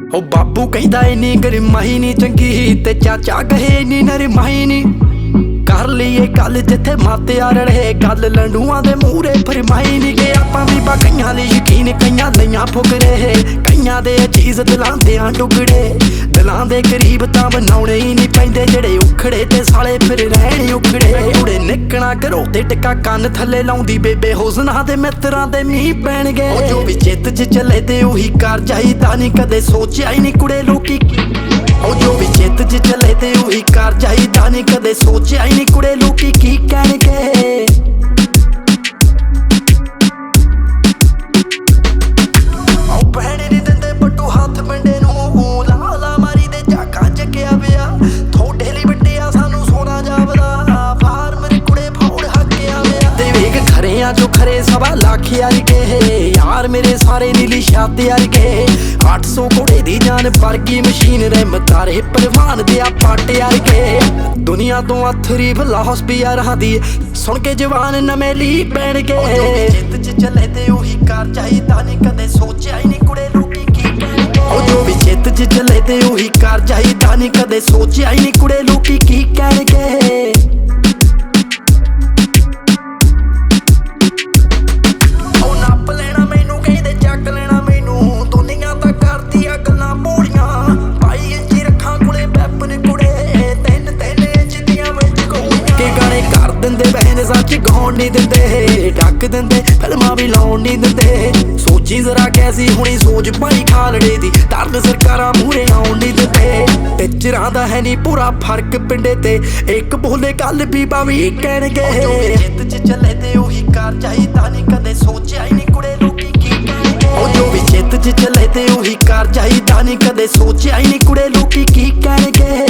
ओ बाबू कहता इन्नी गरिमाही नी चंगी ते चाचा कहे इन्नी नरमाही नी कर लीए गल जिथे माते रड़े गल लंडुआं दे मूहरे फरमाई नी के आपां भी बा कईयां ली यकीन कईयां लईयां फुकरे कईयां दे चीज दिलां दे टुकड़े दिलां दे करीब तां बनाउणे ही नहीं पैंदे जेड़े उखड़े ते साले फिर रहण उखड़े उड़े निकना घरों ते टिक्का कंन थल्ले लाउंदी बेबे हुस्ना दे मित्रां दे मींह पैणगे जो भी चित च चले ते उही कर जाईदा नहीं कदे सोचिया ही नहीं कुड़े लोकी जो भी चित च चले ते उही कर जाईदा नहीं कदे सोचिया ही नहीं कुड़े लोकी की कहणगे जो खरे सवा लाख यार के यार मेरे सारे नीली छाते यार के 800 घोड़े दी जान वर्गी मशीन रे मतारे परवान दिया पाटे यार के दुनिया तो अथरी भला हॉस्पिटल दी सुन के जवान नवे ली पैण के जित च चले ते उही कर जाईदा नहीं कदे सोचिया ही नहीं कुड़े लोकी की कहणगे जो भी जित च चले ते उही कर जाईदा नहीं कदे सोचिया ही नहीं कुड़े लोकी की कहणगे सच गाउण नहीं दिंदे ढक दिंदे फिल्मां भी लाउण नहीं दिंदे सोची जरा कैसी हुणी सोच भाई खालड़े दी दर्द सरकारां मूहरे आउण नहीं दिंदे पिक्चरां दा है नहीं पूरा फर्क पिंडे ते एक बोले गल भी बावी कहणगे जित च चले ते उही कर जाईदा नहीं कदे सोचिया ही नहीं कुड़े लोकी की कहणगे जो भी जित च चले ते उही कर जाईदा नहीं कदे सोचिया ही नहीं कुड़े लोकी की कहणगे।